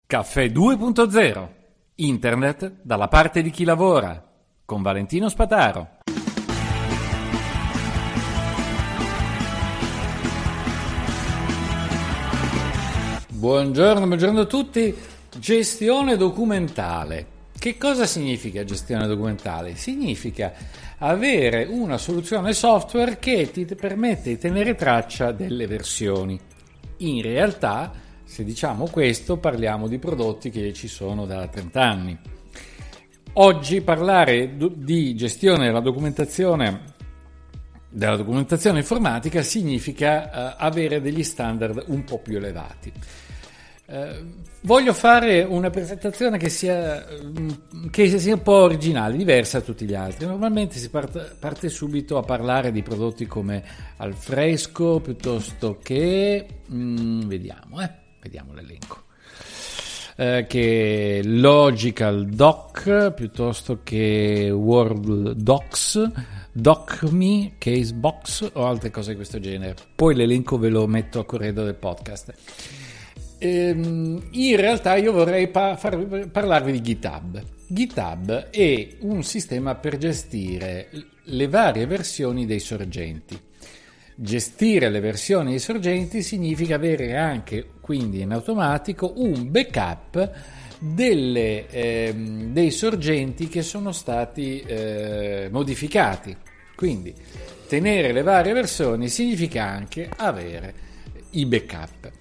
Caffè 2.0. Internet dalla parte di chi lavora. Con Valentino Spataro. Buongiorno a tutti. Gestione documentale. Che cosa significa gestione documentale? Significa avere una soluzione software che ti permette di tenere traccia delle versioni. In realtà, se diciamo questo, parliamo di prodotti che ci sono da 30 anni. Oggi parlare di gestione della documentazione informatica significa avere degli standard un po' più elevati. Voglio fare una presentazione che sia un po' originale, diversa da tutti gli altri. Normalmente si parte subito a parlare di prodotti come Alfresco piuttosto che vediamo l'elenco, che Logical Doc piuttosto che Word Docs, DocMe, Casebox o altre cose di questo genere. Poi l'elenco ve lo metto a corredo del podcast. In realtà io vorrei parlarvi di GitHub. GitHub è un sistema per gestire le varie versioni dei sorgenti. Gestire le versioni dei sorgenti significa avere anche, quindi in automatico, un backup dei sorgenti che sono stati modificati. Quindi tenere le varie versioni significa anche avere i backup.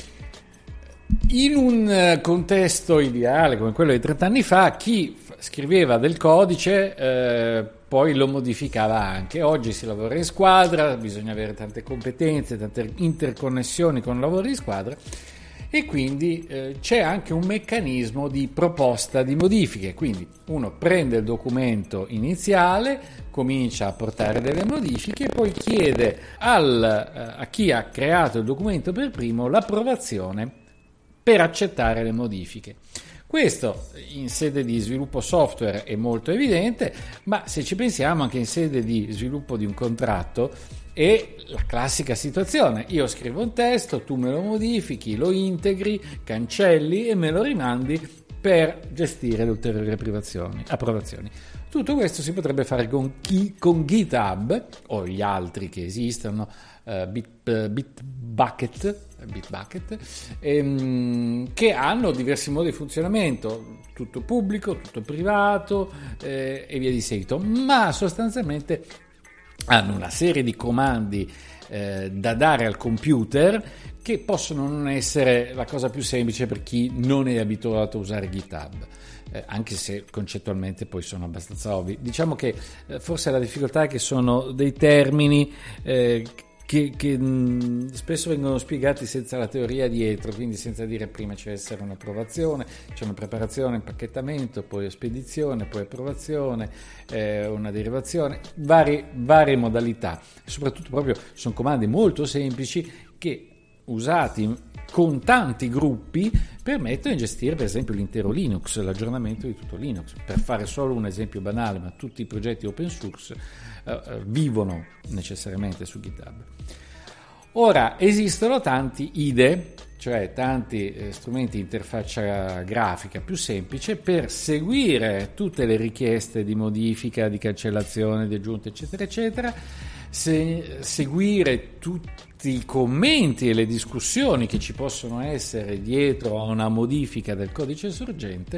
In un contesto ideale come quello di 30 anni fa, chi scriveva del codice poi lo modificava anche. Oggi si lavora in squadra, bisogna avere tante competenze, tante interconnessioni con il lavoro di squadra e quindi c'è anche un meccanismo di proposta di modifiche. Quindi uno prende il documento iniziale, comincia a portare delle modifiche e poi chiede a chi ha creato il documento per primo l'approvazione per accettare le modifiche. Questo in sede di sviluppo software è molto evidente, ma se ci pensiamo anche in sede di sviluppo di un contratto è la classica situazione. Io scrivo un testo, tu me lo modifichi, lo integri, cancelli e me lo rimandi per gestire le ulteriori approvazioni. Tutto questo si potrebbe fare con GitHub o gli altri che esistono, Bitbucket, che hanno diversi modi di funzionamento, tutto pubblico, tutto privato e via di seguito, ma sostanzialmente hanno una serie di comandi da dare al computer che possono non essere la cosa più semplice per chi non è abituato a usare GitHub. Anche se concettualmente poi sono abbastanza ovvi. Diciamo che forse la difficoltà è che sono dei termini che spesso vengono spiegati senza la teoria dietro, quindi senza dire prima ci deve essere un'approvazione, c'è una preparazione, impacchettamento, poi spedizione, poi approvazione, una derivazione, varie modalità. Soprattutto proprio sono comandi molto semplici che usati con tanti gruppi permettono di gestire per esempio l'intero Linux, l'aggiornamento di tutto Linux. Per fare solo un esempio banale, ma tutti i progetti open source vivono necessariamente su GitHub. Ora esistono tanti IDE, cioè tanti strumenti di interfaccia grafica più semplice per seguire tutte le richieste di modifica, di cancellazione, di aggiunta, eccetera, eccetera, seguire tutti i commenti e le discussioni che ci possono essere dietro a una modifica del codice sorgente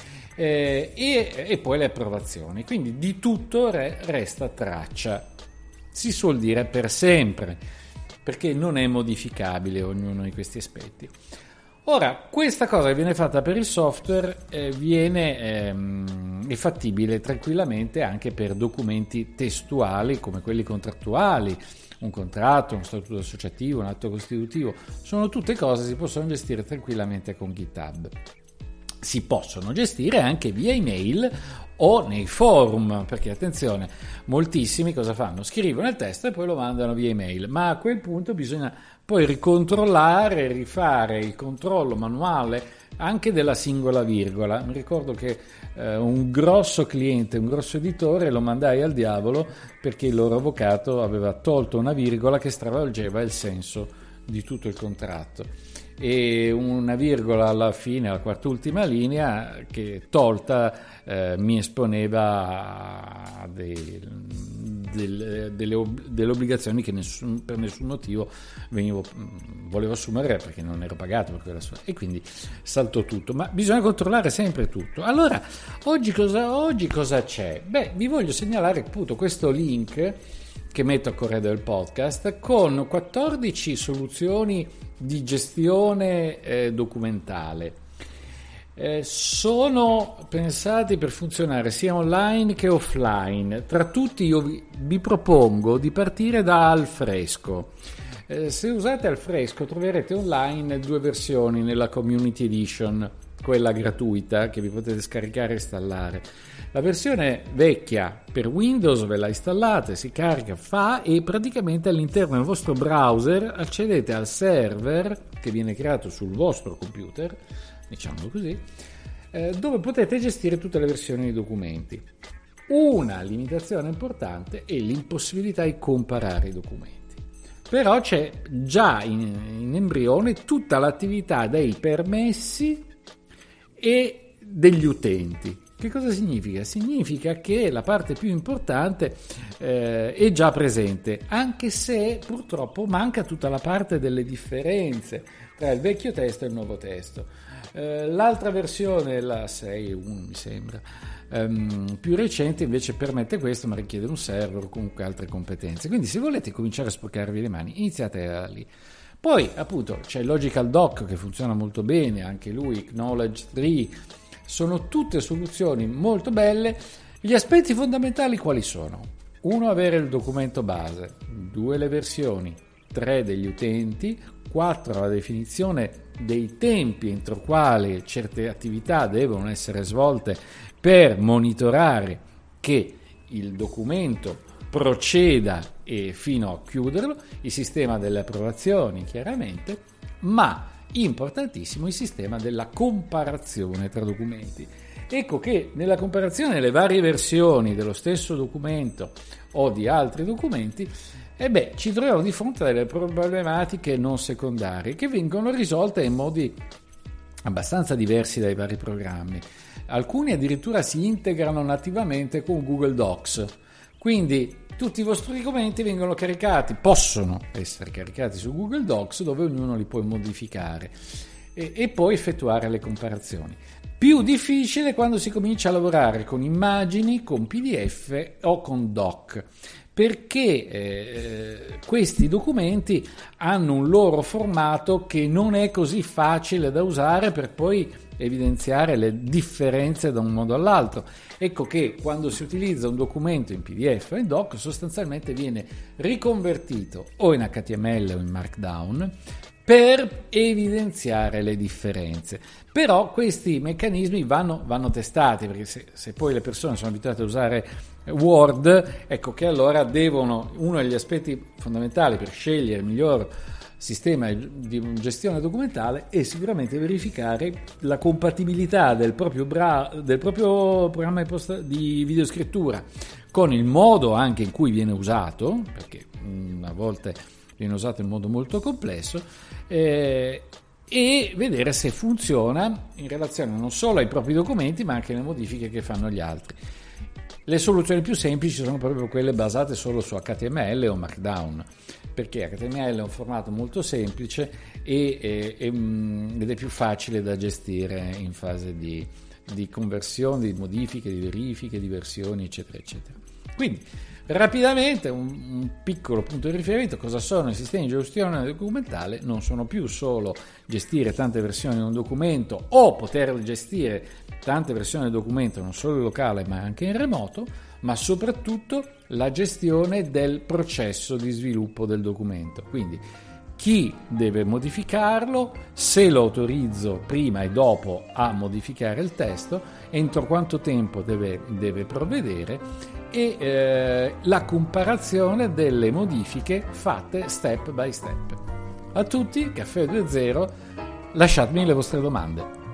e poi le approvazioni. Quindi di tutto resta traccia, si suol dire per sempre, perché non è modificabile ognuno di questi aspetti. Ora, questa cosa che viene fatta per il software è fattibile tranquillamente anche per documenti testuali come quelli contrattuali, un contratto, uno statuto associativo, un atto costitutivo. Sono tutte cose che si possono gestire tranquillamente con GitHub. Si possono gestire anche via email o nei forum, perché attenzione, moltissimi cosa fanno? Scrivono il testo e poi lo mandano via email, ma a quel punto bisogna poi ricontrollare, rifare il controllo manuale anche della singola virgola. Mi ricordo che un grosso cliente, un grosso editore lo mandai al diavolo perché il loro avvocato aveva tolto una virgola che stravolgeva il senso di tutto il contratto. e una virgola alla fine, alla quart'ultima linea, che tolta mi esponeva a delle obbligazioni che per nessun motivo volevo assumere, perché non ero pagato per quella e quindi saltò tutto. Ma bisogna controllare sempre tutto. Allora, oggi cosa c'è? Beh, vi voglio segnalare appunto questo link che metto a corredo del podcast con 14 soluzioni di gestione documentale. Sono pensati per funzionare sia online che offline. Tra tutti io vi propongo di partire da Alfresco. Se usate Alfresco troverete online 2 versioni nella Community Edition, quella gratuita che vi potete scaricare e installare. La versione vecchia per Windows ve la installate, si carica, e praticamente all'interno del vostro browser accedete al server che viene creato sul vostro computer, diciamo così, dove potete gestire tutte le versioni dei documenti. Una limitazione importante è l'impossibilità di comparare i documenti. Però c'è già in embrione tutta l'attività dei permessi e degli utenti. Che cosa significa? Significa che la parte più importante è già presente, anche se purtroppo manca tutta la parte delle differenze tra il vecchio testo e il nuovo testo. L'altra versione, la 6.1 mi sembra, più recente, invece permette questo, ma richiede un server o comunque altre competenze. Quindi se volete cominciare a sporcarvi le mani, iniziate da lì. Poi appunto c'è il Logical Doc che funziona molto bene, anche lui, Knowledge Tree. Sono tutte soluzioni molto belle. Gli aspetti fondamentali quali sono? 1, avere il documento base, 2, le versioni, 3, degli utenti, 4, la definizione dei tempi entro quali certe attività devono essere svolte per monitorare che il documento proceda e fino a chiuderlo, il sistema delle approvazioni chiaramente, ma importantissimo il sistema della comparazione tra documenti. Ecco che nella comparazione delle varie versioni dello stesso documento o di altri documenti, ci troviamo di fronte a delle problematiche non secondarie che vengono risolte in modi abbastanza diversi dai vari programmi. Alcuni addirittura si integrano nativamente con Google Docs, quindi tutti i vostri documenti vengono caricati, possono essere caricati su Google Docs, dove ognuno li può modificare e poi effettuare le comparazioni. Più difficile quando si comincia a lavorare con immagini, con PDF o con doc, perché questi documenti hanno un loro formato che non è così facile da usare per poi evidenziare le differenze da un modo all'altro. Ecco che quando si utilizza un documento in PDF o in doc, sostanzialmente viene riconvertito o in HTML o in Markdown per evidenziare le differenze. Però questi meccanismi vanno testati, perché se poi le persone sono abituate a usare Word, ecco che allora uno degli aspetti fondamentali per scegliere il miglior sistema di gestione documentale è sicuramente verificare la compatibilità del proprio programma di videoscrittura con il modo anche in cui viene usato, perché a volte viene usato in modo molto complesso, e vedere se funziona in relazione non solo ai propri documenti ma anche alle modifiche che fanno gli altri. Le soluzioni più semplici sono proprio quelle basate solo su HTML o Markdown, perché HTML è un formato molto semplice ed è più facile da gestire in fase di conversione, di modifiche, di verifiche, di versioni, eccetera, eccetera. Quindi, rapidamente, un piccolo punto di riferimento: cosa sono i sistemi di gestione documentale? Non sono più solo gestire tante versioni di un documento o poter gestire tante versioni del documento non solo in locale ma anche in remoto, ma soprattutto la gestione del processo di sviluppo del documento. Quindi chi deve modificarlo, se lo autorizzo prima e dopo a modificare il testo, entro quanto tempo deve provvedere, e la comparazione delle modifiche fatte step by step. A tutti, Caffè 2.0, lasciatemi le vostre domande.